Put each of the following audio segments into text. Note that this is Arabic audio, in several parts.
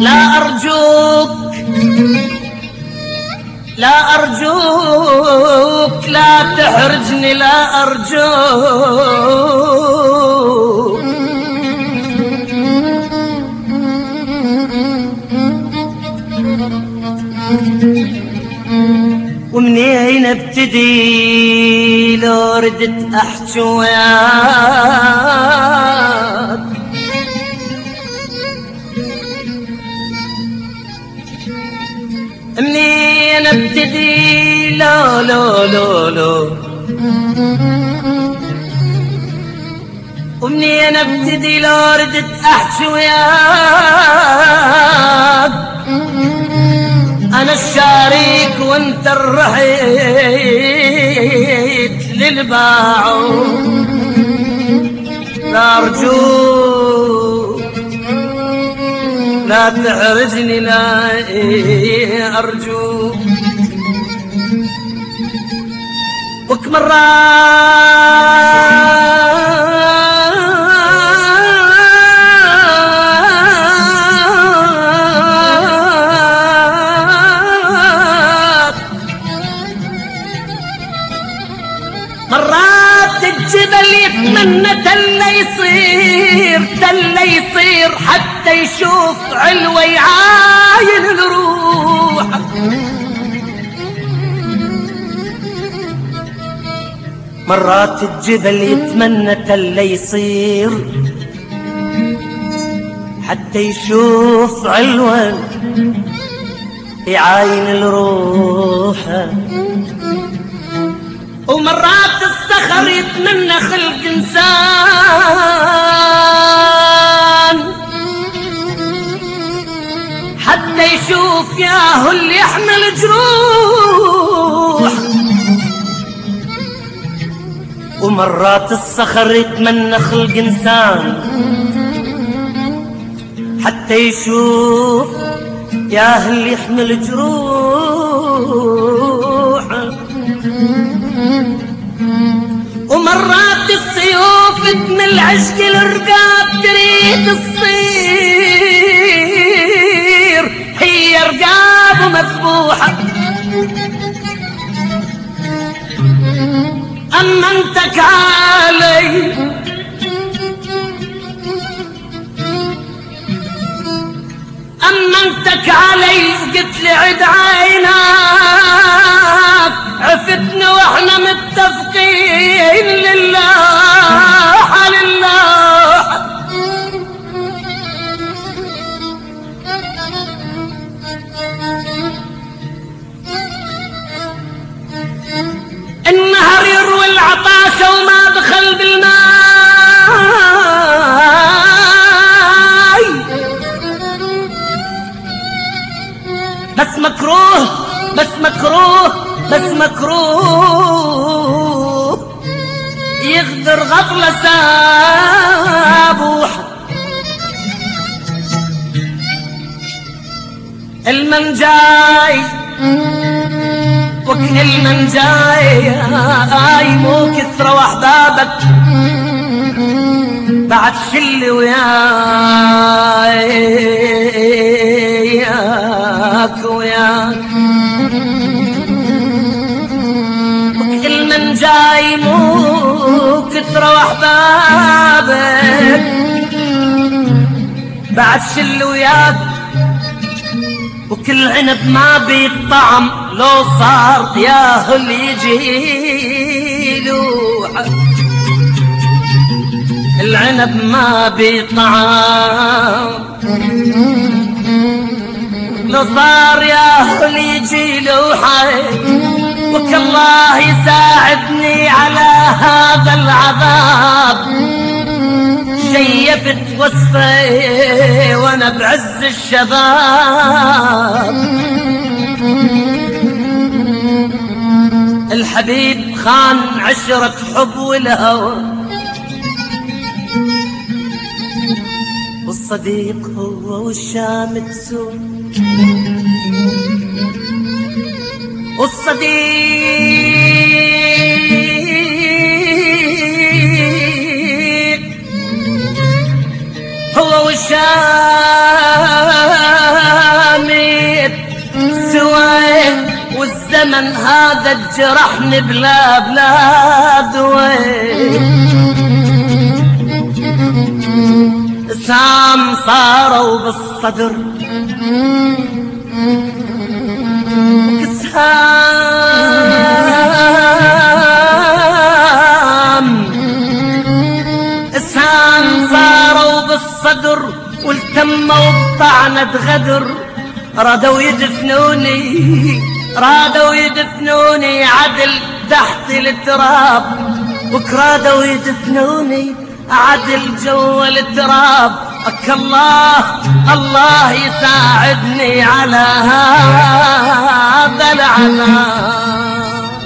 لا أرجوك لا أرجوك لا تحرجني لا أرجوك ومنين ابتدي لو ردت احكي وياك منين ابتدي لو ومنين ابتدي لو ردت احكي وياك انا الشريك وانت الرحيت للباعو لا ارجوك لا تحرجني لا ارجوك مرات الجبل يتمنى تلا يصير حتى يشوف علوة يعاين الروح مرات الجبل يتمنى تلا يصير حتى يشوف علوة يعاين الروح ومرات الصخر يتمنى خلق إنسان حتى يشوف ياهو اللي يحمل جروح ومرات الصخر يتمنى خلق إنسان حتى يشوف ياهو اللي يحمل جروح ومرات السيوف تمل عشق الرقاب تريد تصير هي رقاب مذبوحة أمنتك علي أمنتك علي وقلت لي عد عيناك عفتنا واحنا متفقين لله لله النهر يروي العطاشة وما دخل بالماي بس مكروه يغدر غفلة سابوحة المن جاي وكل من جاي مو كثرة واحبابك بعد شل وياك وكل من جاي مو كثرة واحبابك بعد شل وياك وكل عنب ما بيطعم لو صار ياهو اللي يجيلو العنب ما بيطعم لو صار ياهو اللي يجيلو حي وكالله يساعدني على هذا العذاب شيبت وصفي وانا بعز الشباب الحبيب خان عشرة حب والهوى والصديق هو والشام تسوق والصديق هو والشام هذا الجرحني بلا دوي سام صاروا بالصدر سام صاروا بالصدر والتموا بطعنة غدر رادوا يدفنوني عدل تحت التراب وكرادوا يدفنوني عدل جوا التراب أك الله يساعدني على هذا العذاب.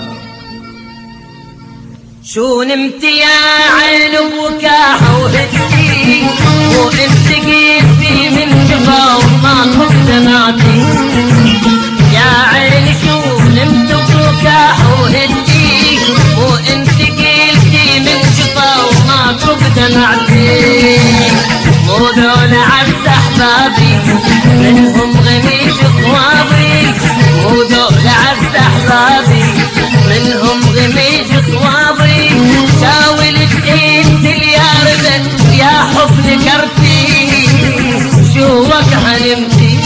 شو نمت يا عين بكاح وهدي وانت جيتي من جفا وما كنت دمعتي يا عيني شو نمت بكاح وهدي وانت جيتي من جفا وما كنت دمعتي مو دول عز احبابي منهم غميج صوابي مو دول عز احبابي منهم غميج صوابي شاولت انت الياربة يا حب نكرتي شوك حلمتي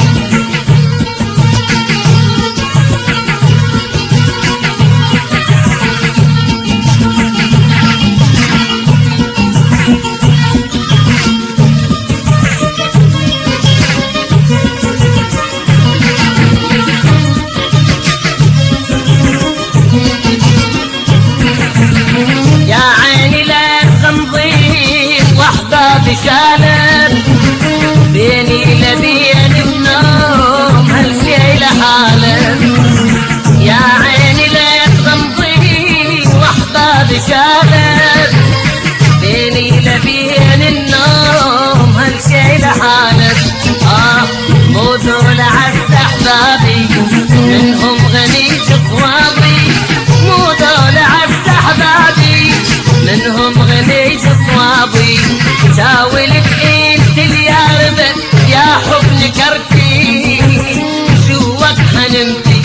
شالت بيني لبين النوم هالشي لحالك يا عيني لا تغمضين واحباب شالت بيني لبين النوم هالشي لحالك مو دول عز احبابي منهم غنيج صوابي مو دول عز احبابي منهم غنيج صوابي شاولت انت الياربة يا حب نكرتي شوك حنمتي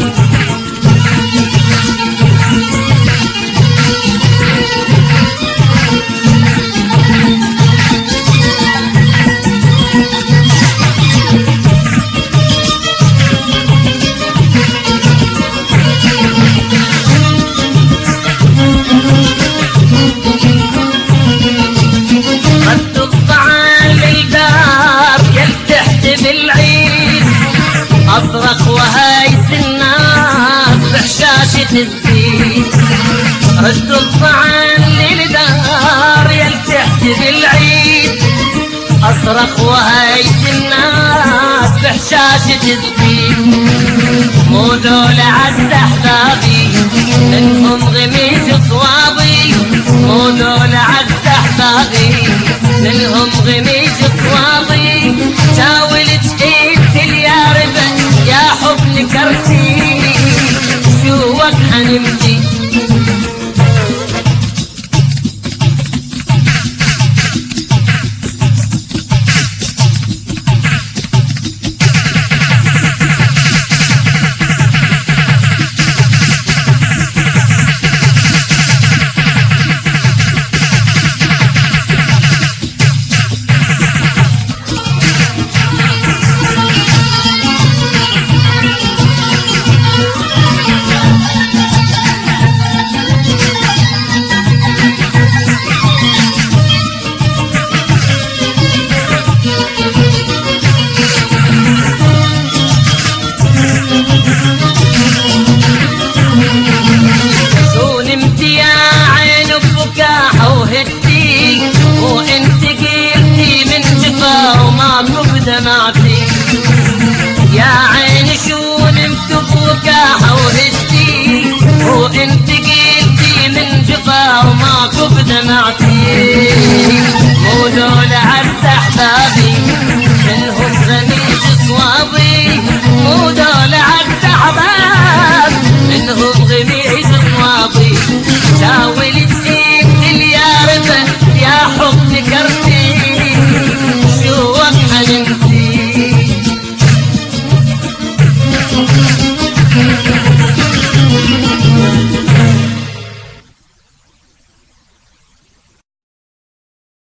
أصرخ وهايس الناس بحشاشة الزين ردوا الطعن للدار يلتحت بالعيد أصرخ وهايس الناس بحشاشة الزين مو دول عز أحبابي منهم غميج صوابي مو دول عز أحبابي منهم غميج صوابي شاولت انت الياربة يا حب نكرتي شوك حنمتي دمعتي يا عيني شو نمت بوكاحة وهدي وانت قلتي من جفا وماكو بدمعتي مو دول عالسحر